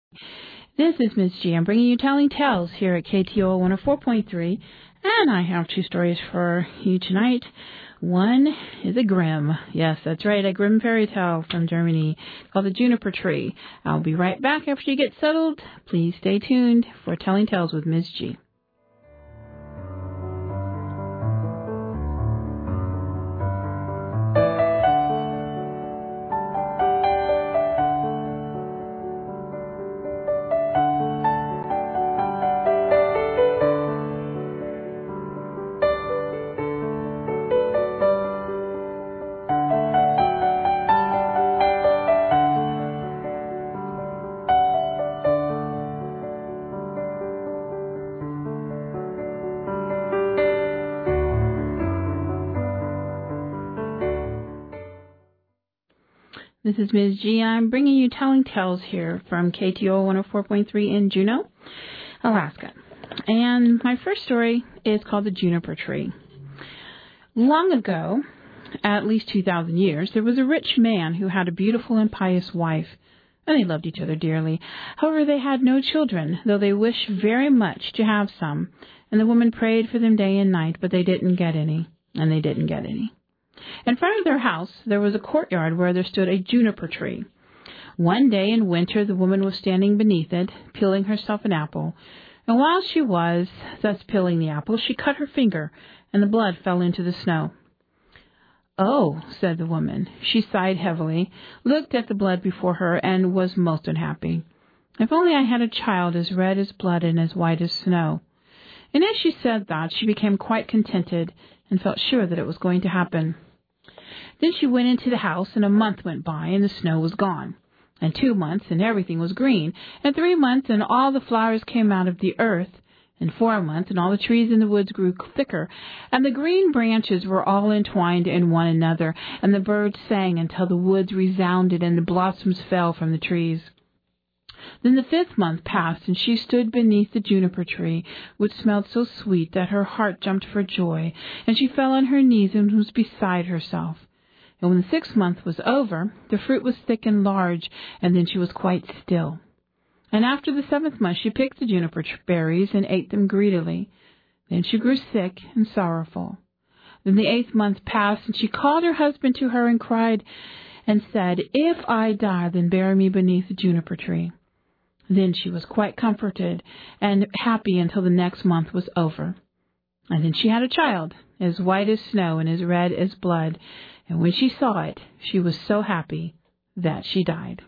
This is Ms. G. I'm bringing you Telling Tales here at KTO 104.3, and I have two stories for you tonight. One is a Grimm. Yes, that's right, a Grimm fairy tale from Germany called The Juniper Tree. I'll be right back after you get settled. Please stay tuned for Telling Tales with Ms. G. This is Ms. G. I'm bringing you Telling Tales here from KTO 104.3 in Juneau, Alaska. And my first story is called The Juniper Tree. Long ago, at least 2,000 years, there was a rich man who had a beautiful and pious wife, and they loved each other dearly. However, they had no children, though they wished very much to have some, and the woman prayed for them day and night, but they didn't get any, and they didn't get any. In front of their house, there was a courtyard where there stood a juniper tree. One day in winter, the woman was standing beneath it, peeling herself an apple, and while she was thus peeling the apple, she cut her finger, and the blood fell into the snow. "Oh," said the woman. She sighed heavily, looked at the blood before her, and was most unhappy. "If only I had a child as red as blood and as white as snow." And as she said that, she became quite contented and felt sure that it was going to happen. Then she went into the house, and a month went by, and the snow was gone. And 2 months, and everything was green. And 3 months, and all the flowers came out of the earth. And 4 months, and all the trees in the woods grew thicker. And the green branches were all entwined in one another. And the birds sang until the woods resounded, and the blossoms fell from the trees. Then the 5th month passed, and she stood beneath the juniper tree, which smelled so sweet that her heart jumped for joy, and she fell on her knees and was beside herself. And when the 6th month was over, the fruit was thick and large, and then she was quite still. And after the 7th month, she picked the juniper berries and ate them greedily. Then she grew sick and sorrowful. Then the 8th month passed, and she called her husband to her and cried and said, "If I die, then bury me beneath the juniper tree." Then she was quite comforted and happy until the next month was over. And then she had a child, as white as snow and as red as blood. And when she saw it, she was so happy that she died.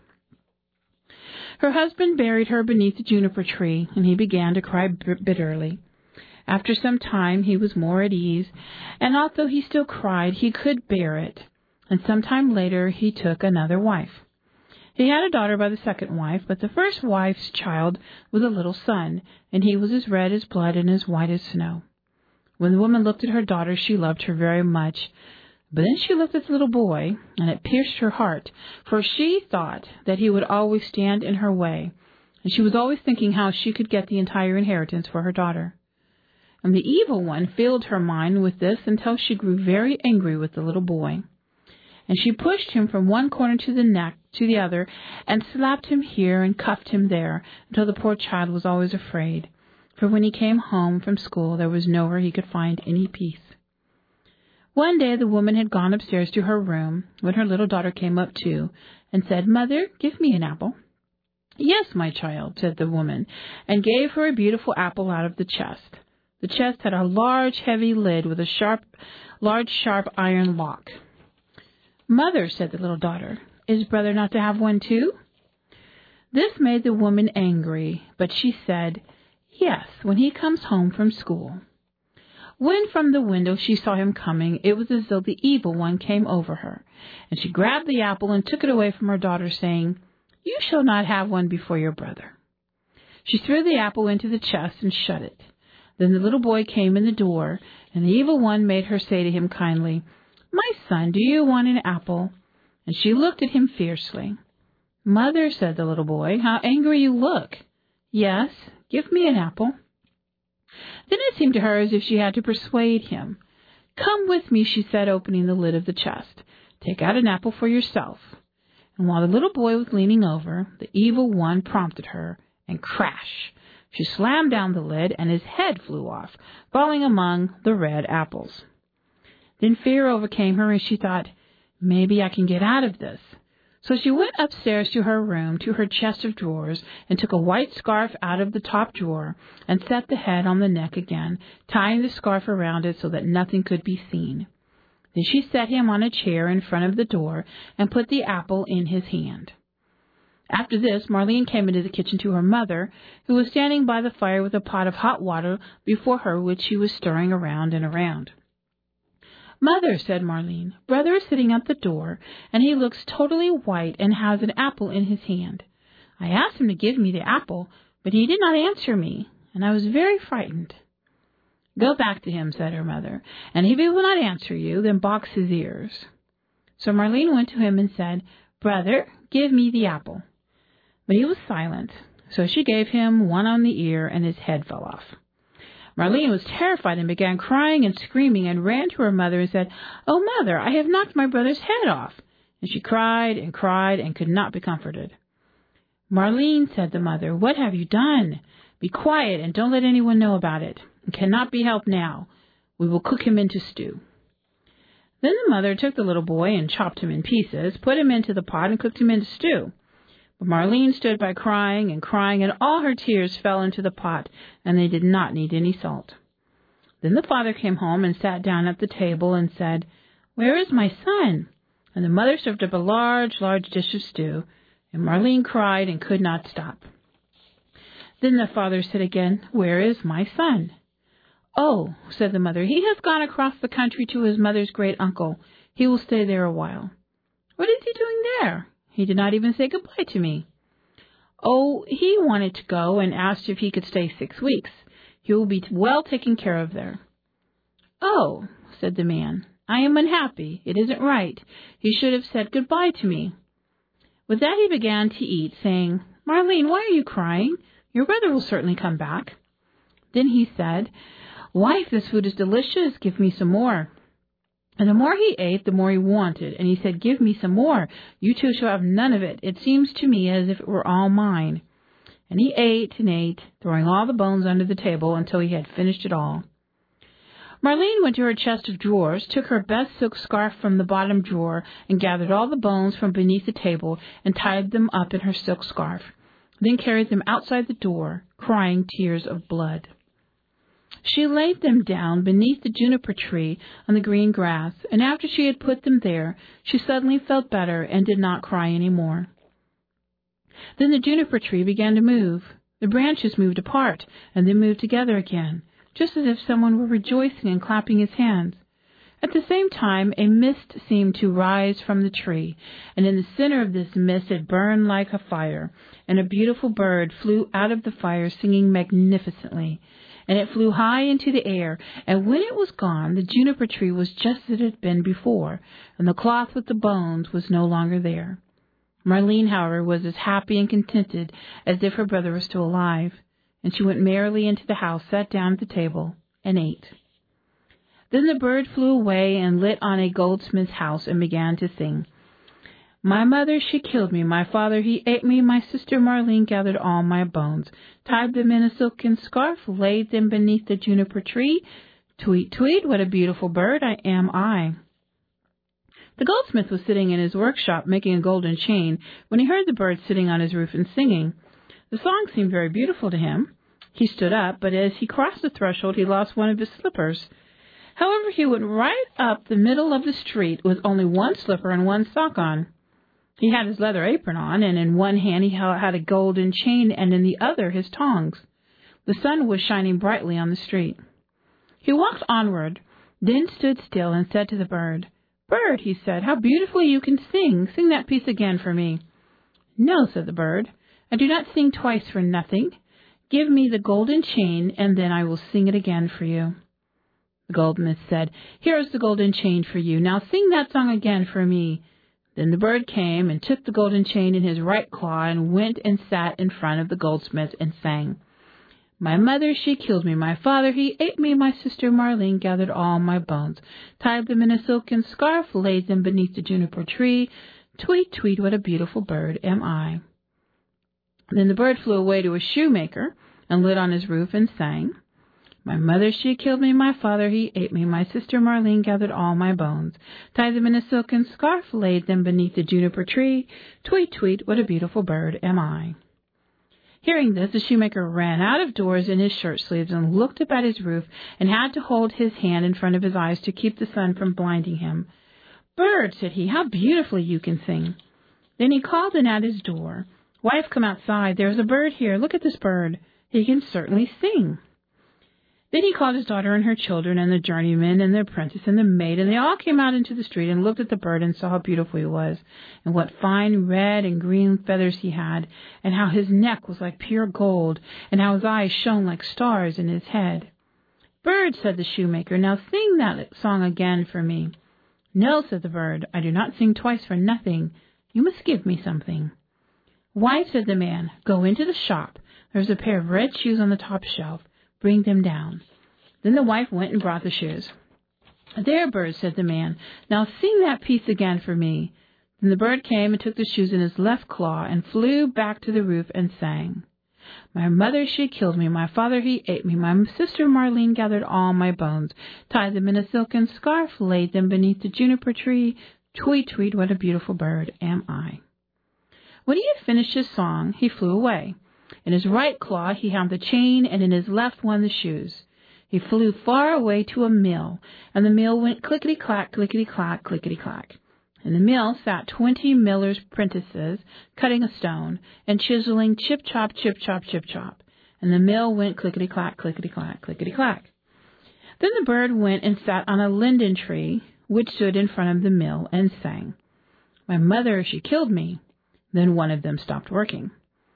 Her husband buried her beneath the juniper tree, and he began to cry bitterly. After some time, he was more at ease, and although he still cried, he could bear it. And some time later, he took another wife. He had a daughter by the second wife, but the first wife's child was a little son, and he was as red as blood and as white as snow. When the woman looked at her daughter, she loved her very much. But then she looked at the little boy, and it pierced her heart, for she thought that he would always stand in her way, and she was always thinking how she could get the entire inheritance for her daughter. And the evil one filled her mind with this until she grew very angry with the little boy. And she pushed him from one corner to the other, and slapped him here and cuffed him there, until the poor child was always afraid, for when he came home from school there was nowhere he could find any peace. One day the woman had gone upstairs to her room, when her little daughter came up too, and said, "Mother, give me an apple." "Yes, my child," said the woman, and gave her a beautiful apple out of the chest. The chest had a large, heavy lid with a large, sharp iron lock. "Mother," said the little daughter, "is brother not to have one too?" This made the woman angry, but she said, "Yes, when he comes home from school." When from the window she saw him coming, it was as though the evil one came over her, and she grabbed the apple and took it away from her daughter, saying, "You shall not have one before your brother." She threw the apple into the chest and shut it. Then the little boy came in the door, and the evil one made her say to him kindly, "My son, do you want an apple?" And she looked at him fiercely. "Mother," said the little boy, "how angry you look." "Yes, give me an apple." Then it seemed to her as if she had to persuade him. "Come with me," she said, opening the lid of the chest. "Take out an apple for yourself." And while the little boy was leaning over, the evil one prompted her, and crash! She slammed down the lid, and his head flew off, falling among the red apples. Then fear overcame her, and she thought, maybe I can get out of this. So she went upstairs to her room, to her chest of drawers, and took a white scarf out of the top drawer, and set the head on the neck again, tying the scarf around it so that nothing could be seen. Then she set him on a chair in front of the door, and put the apple in his hand. After this, Marlene came into the kitchen to her mother, who was standing by the fire with a pot of hot water before her, which she was stirring around and around. "Mother," said Marlene, "brother is sitting at the door, and he looks totally white and has an apple in his hand. I asked him to give me the apple, but he did not answer me, and I was very frightened." "Go back to him," said her mother, "and if he will not answer you, then box his ears." So Marlene went to him and said, "Brother, give me the apple." But he was silent, so she gave him one on the ear, and his head fell off. Marlene was terrified and began crying and screaming, and ran to her mother and said, "Oh, mother, I have knocked my brother's head off." And she cried and could not be comforted. "Marlene," said the mother, "what have you done? Be quiet and don't let anyone know about it. It cannot be helped now. We will cook him into stew." Then the mother took the little boy and chopped him in pieces, put him into the pot, and cooked him into stew. But Marlene stood by crying, and all her tears fell into the pot, and they did not need any salt. Then the father came home and sat down at the table and said, "Where is my son?" And the mother served up a large dish of stew, and Marlene cried and could not stop. Then the father said again, "Where is my son?" "Oh," said the mother, "he has gone across the country to his mother's great uncle. He will stay there a while." "What is he doing there? He did not even say goodbye to me." "Oh, he wanted to go and asked if he could stay 6 weeks. He will be well taken care of there." "Oh," said the man, "I am unhappy. It isn't right. He should have said goodbye to me." With that he began to eat, saying, "Marlene, why are you crying? Your brother will certainly come back." Then he said, "Wife, this food is delicious. Give me some more." And the more he ate, the more he wanted. And he said, "Give me some more. You two shall have none of it. It seems to me as if it were all mine." And he ate and ate, throwing all the bones under the table until he had finished it all. Marlene went to her chest of drawers, took her best silk scarf from the bottom drawer, and gathered all the bones from beneath the table and tied them up in her silk scarf, then carried them outside the door, crying tears of blood. She laid them down beneath the juniper tree on the green grass, and after she had put them there, she suddenly felt better and did not cry any more. Then the juniper tree began to move. The branches moved apart, and then moved together again, just as if someone were rejoicing and clapping his hands. At the same time, a mist seemed to rise from the tree, and in the center of this mist it burned like a fire, and a beautiful bird flew out of the fire singing magnificently. And it flew high into the air, and when it was gone, the juniper tree was just as it had been before, and the cloth with the bones was no longer there. Marlene, however, was as happy and contented as if her brother were still alive, and she went merrily into the house, sat down at the table, and ate. Then the bird flew away and lit on a goldsmith's house and began to sing. "My mother, she killed me. My father, he ate me. My sister Marlene gathered all my bones, tied them in a silken scarf, laid them beneath the juniper tree. Tweet, tweet, what a beautiful bird am I." The goldsmith was sitting in his workshop making a golden chain when he heard the bird sitting on his roof and singing. The song seemed very beautiful to him. He stood up, but as he crossed the threshold, he lost one of his slippers. However, he went right up the middle of the street with only one slipper and one sock on. He had his leather apron on, and in one hand he had a golden chain, and in the other his tongs. The sun was shining brightly on the street. He walked onward, then stood still and said to the bird, "Bird," he said, "how beautifully you can sing. Sing that piece again for me." "No," said the bird, "I do not sing twice for nothing. Give me the golden chain, and then I will sing it again for you." The goldsmith said, "Here is the golden chain for you. Now sing that song again for me." Then the bird came and took the golden chain in his right claw and went and sat in front of the goldsmith and sang. "My mother, she killed me. My father, he ate me. My sister Marlene gathered all my bones, tied them in a silken scarf, laid them beneath the juniper tree. Tweet, tweet, what a beautiful bird am I. Then the bird flew away to a shoemaker and lit on his roof and sang. My mother, she killed me. My father, he ate me. My sister Marlene gathered all my bones, tied them in a silken scarf, laid them beneath the juniper tree. Tweet, tweet, what a beautiful bird am I. Hearing this, the shoemaker ran out of doors in his shirt sleeves and looked up at his roof and had to hold his hand in front of his eyes to keep the sun from blinding him. Bird, said he, how beautifully you can sing. Then he called in at his door. Wife, come outside. There's a bird here. Look at this bird. He can certainly sing. Then he called his daughter and her children and the journeyman and the apprentice and the maid, and they all came out into the street and looked at the bird and saw how beautiful he was, and what fine red and green feathers he had, and how his neck was like pure gold, and how his eyes shone like stars in his head. Bird, said the shoemaker, now sing that song again for me. No, said the bird, I do not sing twice for nothing. You must give me something. Wife, said the man, go into the shop. There's a pair of red shoes on the top shelf. Bring them down. Then the wife went and brought the shoes. There, bird, said the man. Now sing that piece again for me. Then the bird came and took the shoes in his left claw and flew back to the roof and sang. My mother, she killed me. My father, he ate me. My sister Marlene gathered all my bones, tied them in a silken scarf, laid them beneath the juniper tree. Tweet, tweet, what a beautiful bird am I. When he had finished his song, he flew away. In his right claw he had the chain, and in his left one the shoes. He flew far away to a mill, and the mill went clickety-clack, clickety-clack, clickety-clack. In the mill sat 20 millers' apprentices, cutting a stone, and chiseling chip-chop, chip-chop, chip-chop. And the mill went clickety-clack, clickety-clack, clickety-clack. Then the bird went and sat on a linden tree, which stood in front of the mill, and sang. My mother, she killed me. Then one of them stopped working.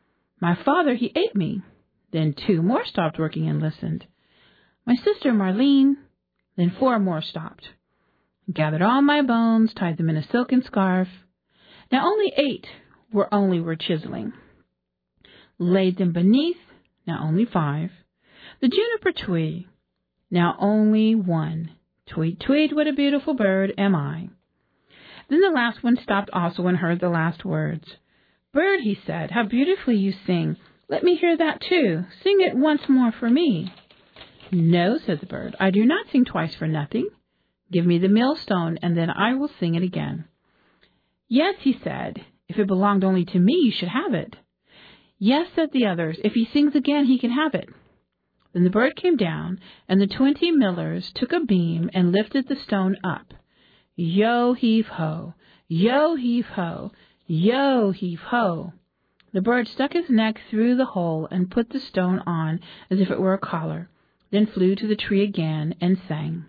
My father, he ate me. Then 2 more stopped working and listened. My sister Marlene. Then 4 more stopped. Gathered all my bones, tied them in a silken scarf. Now only 8 were chiseling. Laid them beneath. Now only 5. The juniper tree. Now only 1. Tweet, tweet, what a beautiful bird am I. Then the last one stopped also and heard the last words. Bird, he said, how beautifully you sing. Let me hear that too. Sing it once more for me. No, said the bird, I do not sing twice for nothing. Give me the millstone, and then I will sing it again. Yes, he said, if it belonged only to me, you should have it. Yes, said the others, if he sings again, he can have it. Then the bird came down, and the 20 millers took a beam and lifted the stone up. Yo-heave-ho, yo-heave-ho, yo-heave-ho. The bird stuck his neck through the hole and put the stone on as if it were a collar, then flew to the tree again and sang.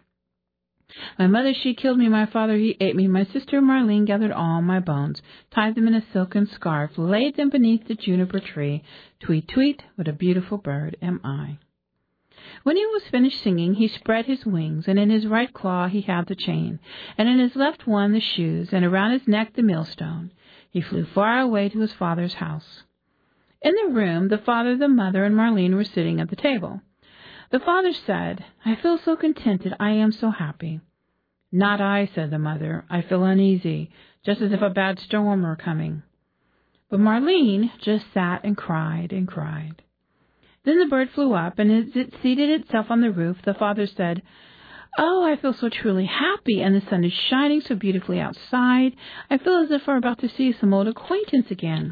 My mother, she killed me. My father, he ate me. My sister Marlene gathered all my bones, tied them in a silken scarf, laid them beneath the juniper tree. Tweet, tweet, what a beautiful bird am I. When he was finished singing, he spread his wings, and in his right claw he had the chain, and in his left one the shoes, and around his neck the millstone. He flew far away to his father's house. In the room, the father, the mother, and Marlene were sitting at the table. The father said, I feel so contented, I am so happy. Not I, said the mother. I feel uneasy, just as if a bad storm were coming. But Marlene just sat and cried and cried. Then the bird flew up, and as it seated itself on the roof, the father said, Oh, I feel so truly happy, and the sun is shining so beautifully outside. I feel as if we're about to see some old acquaintance again.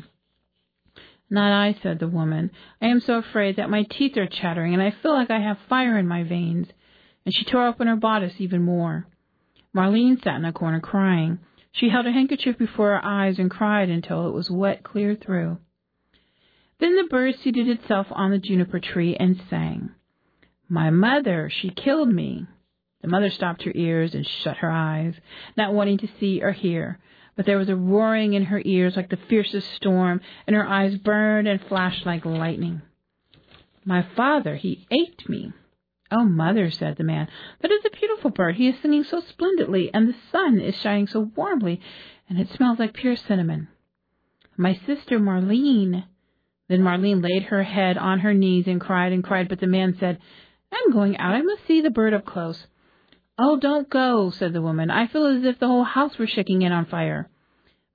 Not I, said the woman. I am so afraid that my teeth are chattering, and I feel like I have fire in my veins. And she tore open her bodice even more. Marlene sat in a corner crying. She held a handkerchief before her eyes and cried until it was wet clear through. Then the bird seated itself on the juniper tree and sang. My mother, she killed me. The mother stopped her ears and shut her eyes, not wanting to see or hear. But there was a roaring in her ears like the fiercest storm, and her eyes burned and flashed like lightning. My father, he ate me. Oh, mother, said the man, that is a beautiful bird. He is singing so splendidly, and the sun is shining so warmly, and it smells like pure cinnamon. My sister Marlene. Then Marlene laid her head on her knees and cried, but the man said, I'm going out. I must see the bird up close. Oh, don't go, said the woman. I feel as if the whole house were shaking in on fire. But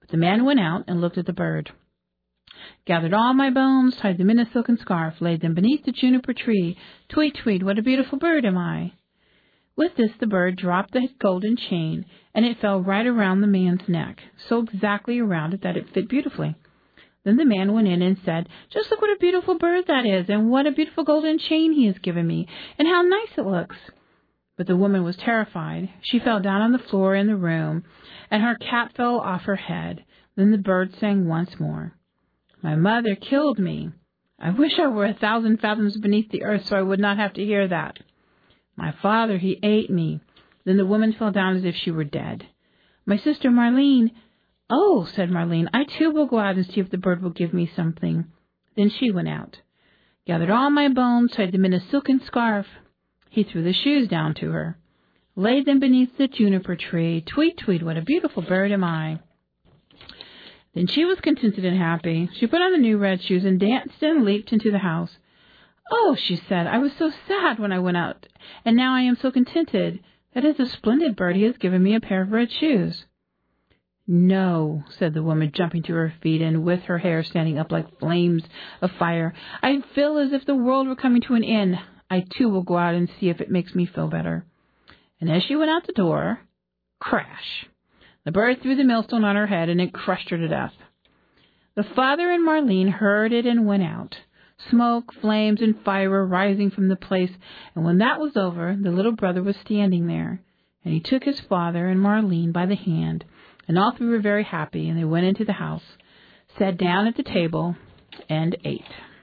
The man went out and looked at the bird. Gathered all my bones, tied them in a silken scarf, laid them beneath the juniper tree. Tweet, tweet, what a beautiful bird am I. With this, the bird dropped the golden chain, and it fell right around the man's neck, so exactly around it that it fit beautifully. Then the man went in and said, just look what a beautiful bird that is, and what a beautiful golden chain he has given me, and how nice it looks. But the woman was terrified. She fell down on the floor in the room, and her cap fell off her head. Then the bird sang once more. My mother killed me. I wish I were 1,000 fathoms beneath the earth so I would not have to hear that. My father, he ate me. Then the woman fell down as if she were dead. My sister Marlene. Oh, said Marlene, I too will go out and see if the bird will give me something. Then she went out, gathered all my bones, tied them in a silken scarf. He threw the shoes down to her, laid them beneath the juniper tree. Tweet, tweet, what a beautiful bird am I. Then she was contented and happy. She put on the new red shoes and danced and leaped into the house. Oh, she said, I was so sad when I went out, and now I am so contented. That is a splendid bird. He has given me a pair of red shoes. No, said the woman, jumping to her feet and with her hair standing up like flames of fire. I feel as if the world were coming to an end. I too will go out and see if it makes me feel better. And as she went out the door, crash! The bird threw the millstone on her head, and it crushed her to death. The father and Marlene heard it and went out. Smoke, flames, and fire were rising from the place, and when that was over, the little brother was standing there, and he took his father and Marlene by the hand, and all three were very happy, and they went into the house, sat down at the table, and ate.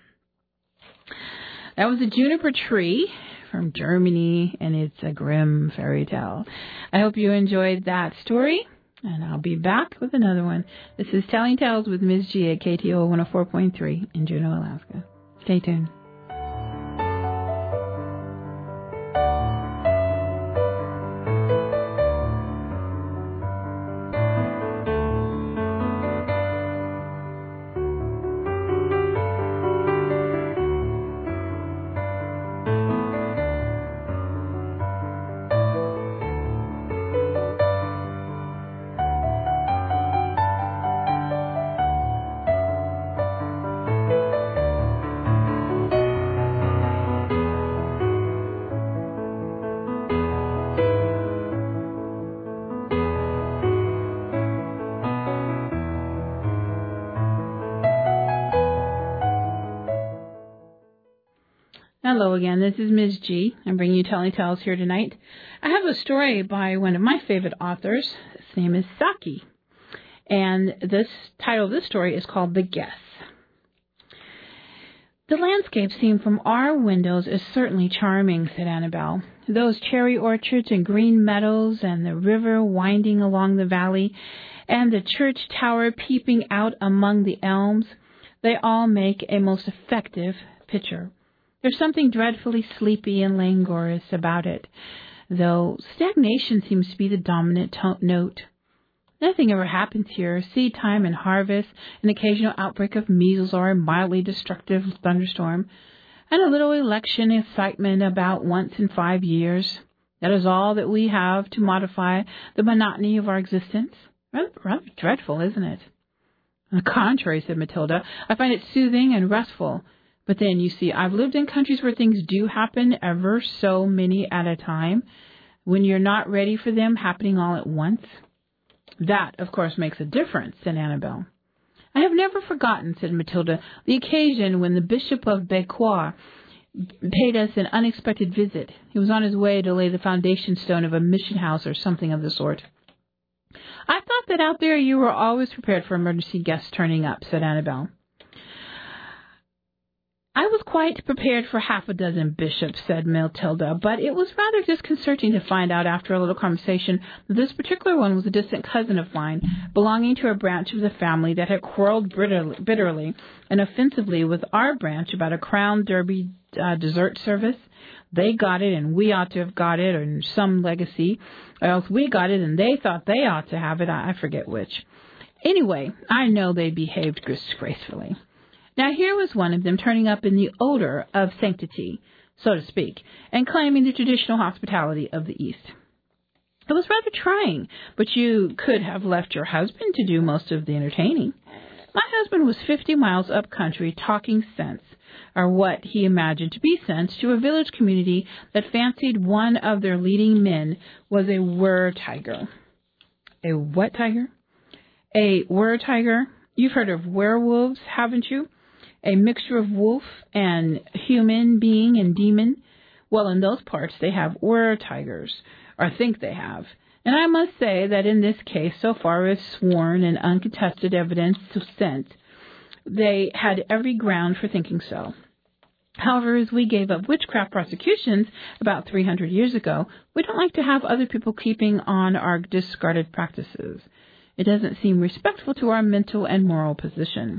That was a juniper tree from Germany, and it's a Grimm fairy tale. I hope you enjoyed that story. And I'll be back with another one. This is Telling Tales with Ms. G at KTO 104.3 in Juneau, Alaska. Stay tuned. Hello again, this is Ms. G. I'm bringing you Telling Tales here tonight. I have a story by one of my favorite authors. His name is Saki. And this title of this story is called The Guess. The landscape seen from our windows is certainly charming, said Annabelle. Those cherry orchards and green meadows and the river winding along the valley and the church tower peeping out among the elms, they all make a most effective picture. There's something dreadfully sleepy and languorous about it, though stagnation seems to be the dominant note. Nothing ever happens here. Seed time and harvest, an occasional outbreak of measles or a mildly destructive thunderstorm, and a little election excitement about once in 5 years. That is all that we have to modify the monotony of our existence. Rather dreadful, isn't it? On the contrary, said Matilda, I find it soothing and restful. But then, you see, I've lived in countries where things do happen ever so many at a time, when you're not ready for them happening all at once. That, of course, makes a difference, said Annabelle. I have never forgotten, said Matilda, the occasion when the Bishop of Bequois paid us an unexpected visit. He was on his way to lay the foundation stone of a mission house or something of the sort. I thought that out there you were always prepared for emergency guests turning up, said Annabelle. I was quite prepared for half a dozen bishops, said Matilda, but it was rather disconcerting to find out after a little conversation that this particular one was a distant cousin of mine, belonging to a branch of the family that had quarreled bitterly and offensively with our branch about a Crown Derby dessert service. They got it and we ought to have got it, or some legacy, or else we got it and they thought they ought to have it. I forget which. Anyway, I know they behaved disgracefully. Now here was one of them turning up in the odor of sanctity, so to speak, and claiming the traditional hospitality of the East. It was rather trying, but you could have left your husband to do most of the entertaining. My husband was 50 miles up country talking sense, or what he imagined to be sense, to a village community that fancied one of their leading men was a were-tiger. A what tiger? A were-tiger. You've heard of werewolves, haven't you? A mixture of wolf and human being and demon. Well, in those parts, they have were-tigers, or think they have. And I must say that in this case, so far as sworn and uncontested evidence of sense, they had every ground for thinking so. However, as we gave up witchcraft prosecutions about 300 years ago, we don't like to have other people keeping on our discarded practices. It doesn't seem respectful to our mental and moral position.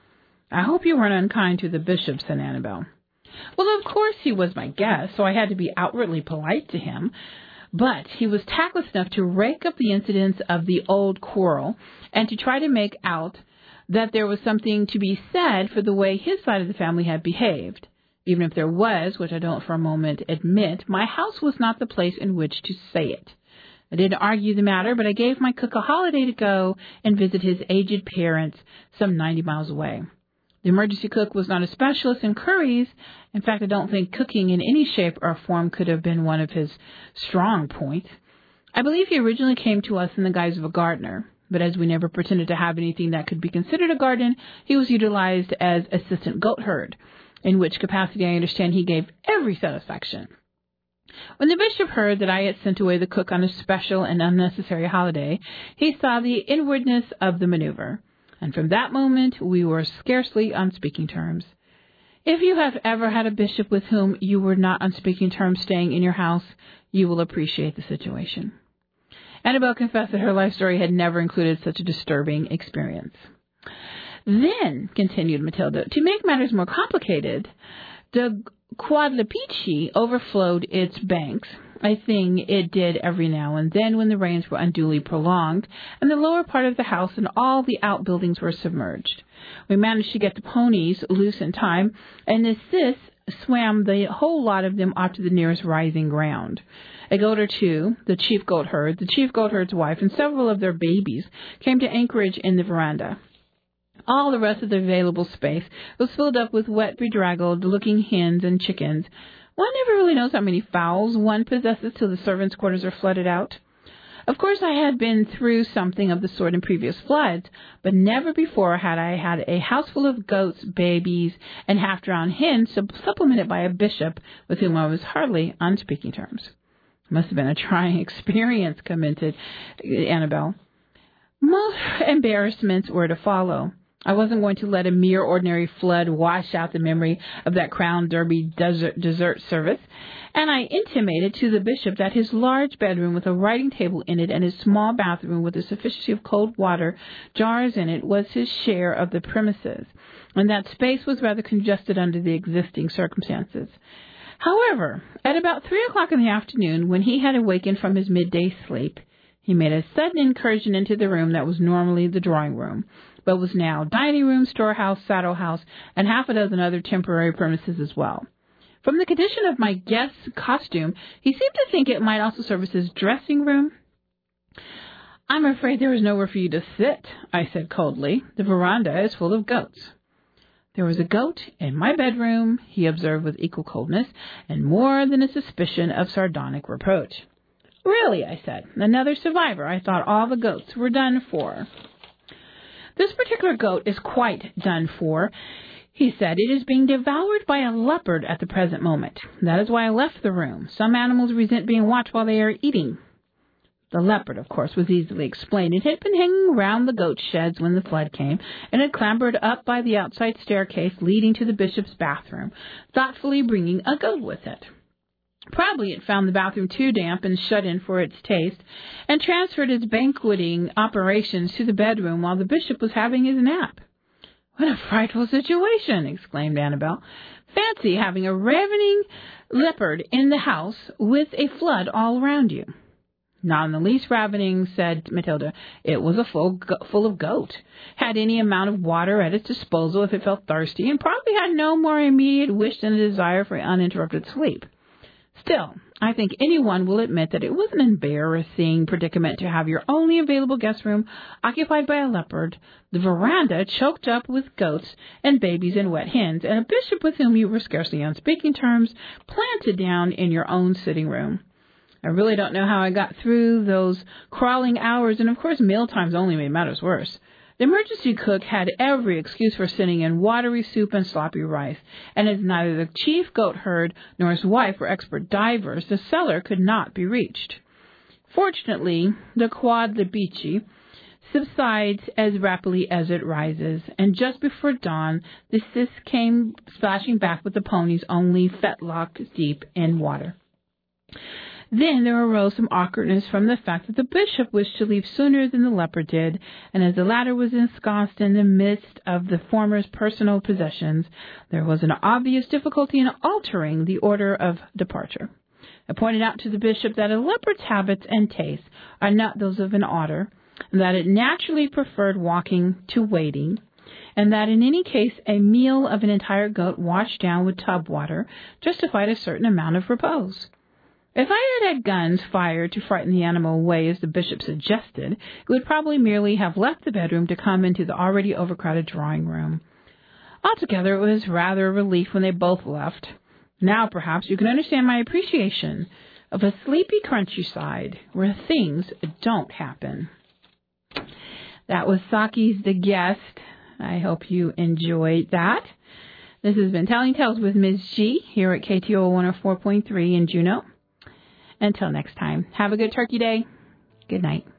I hope you weren't unkind to the bishop, said Annabelle. Well, of course he was my guest, so I had to be outwardly polite to him. But he was tactless enough to rake up the incidents of the old quarrel and to try to make out that there was something to be said for the way his side of the family had behaved. Even if there was, which I don't for a moment admit, my house was not the place in which to say it. I didn't argue the matter, but I gave my cook a holiday to go and visit his aged parents some 90 miles away. The emergency cook was not a specialist in curries. In fact, I don't think cooking in any shape or form could have been one of his strong points. I believe he originally came to us in the guise of a gardener, but as we never pretended to have anything that could be considered a garden, he was utilized as assistant goat herd, in which capacity I understand he gave every satisfaction. When the bishop heard that I had sent away the cook on a special and unnecessary holiday, he saw the inwardness of the maneuver. And from that moment, we were scarcely on speaking terms. If you have ever had a bishop with whom you were not on speaking terms staying in your house, you will appreciate the situation. Annabelle confessed that her life story had never included such a disturbing experience. Then, continued Matilda, to make matters more complicated, the Quadlipici overflowed its banks, a thing it did every now and then when the rains were unduly prolonged, and the lower part of the house and all the outbuildings were submerged. We managed to get the ponies loose in time, and the sis swam the whole lot of them off to the nearest rising ground. A goat or two, the chief goat herd's wife, and several of their babies came to anchorage in the veranda. All the rest of the available space was filled up with wet, bedraggled-looking hens and chickens. One never really knows how many fowls one possesses till the servants' quarters are flooded out. Of course, I had been through something of the sort in previous floods, but never before had I had a house full of goats, babies, and half-drowned hens supplemented by a bishop with whom I was hardly on speaking terms. It must have been a trying experience, commented Annabelle. Most embarrassments were to follow. I wasn't going to let a mere ordinary flood wash out the memory of that Crown Derby dessert service, and I intimated to the bishop that his large bedroom with a writing table in it and his small bathroom with a sufficiency of cold water jars in it was his share of the premises, and that space was rather congested under the existing circumstances. However, at about 3 o'clock in the afternoon, when he had awakened from his midday sleep, he made a sudden incursion into the room that was normally the drawing room, but was now dining room, storehouse, saddle house, and half a dozen other temporary premises as well. From the condition of my guest's costume, he seemed to think it might also serve as his dressing room. I'm afraid there is nowhere for you to sit, I said coldly. The veranda is full of goats. There was a goat in my bedroom, he observed with equal coldness, and more than a suspicion of sardonic reproach. Really, I said, another survivor. I thought all the goats were done for. This particular goat is quite done for, he said. It is being devoured by a leopard at the present moment. That is why I left the room. Some animals resent being watched while they are eating. The leopard, of course, was easily explained. It had been hanging around the goat sheds when the flood came, and had clambered up by the outside staircase leading to the bishop's bathroom, thoughtfully bringing a goat with it. Probably it found the bathroom too damp and shut in for its taste, and transferred its banqueting operations to the bedroom while the bishop was having his nap. What a frightful situation, exclaimed Annabelle. Fancy having a ravening leopard in the house with a flood all around you. Not in the least ravening, said Matilda. It was full of goat, had any amount of water at its disposal if it felt thirsty, and probably had no more immediate wish than a desire for uninterrupted sleep. Still, I think anyone will admit that it was an embarrassing predicament to have your only available guest room occupied by a leopard, the veranda choked up with goats and babies and wet hens, and a bishop with whom you were scarcely on speaking terms planted down in your own sitting room. I really don't know how I got through those crawling hours, and of course meal times only made matters worse. The emergency cook had every excuse for sending in watery soup and sloppy rice, and as neither the chief goat herd nor his wife were expert divers, the cellar could not be reached. Fortunately, the Quad Libici subsides as rapidly as it rises, and just before dawn, the sis came splashing back with the ponies only fetlock deep in water. Then there arose some awkwardness from the fact that the bishop wished to leave sooner than the leopard did, and as the latter was ensconced in the midst of the former's personal possessions, there was an obvious difficulty in altering the order of departure. I pointed out to the bishop that a leopard's habits and tastes are not those of an otter, and that it naturally preferred walking to wading, and that in any case a meal of an entire goat washed down with tub water justified a certain amount of repose. If I had had guns fired to frighten the animal away, as the bishop suggested, it would probably merely have left the bedroom to come into the already overcrowded drawing room. Altogether, it was rather a relief when they both left. Now, perhaps, you can understand my appreciation of a sleepy countryside where things don't happen. That was Saki's The Guest. I hope you enjoyed that. This has been Telling Tales with Ms. G here at KTO 104.3 in Juneau. Until next time, have a good turkey day. Good night.